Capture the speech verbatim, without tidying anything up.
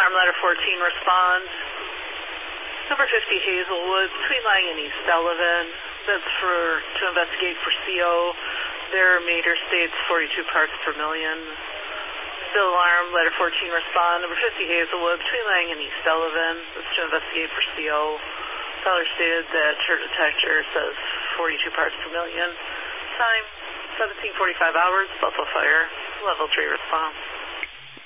alarm, letter fourteen, respond. Number fifty, Hazelwood, between Lang and East Sullivan. That's for, to investigate for C O. Their meter states forty-two parts per million. Bill alarm, letter fourteen, respond. Number fifty, Hazelwood, between Lang and East Sullivan. That's to investigate for C O. Teller stated that her detector says forty-two parts per million. Time, seventeen forty-five hours, Buffalo Fire, level three response.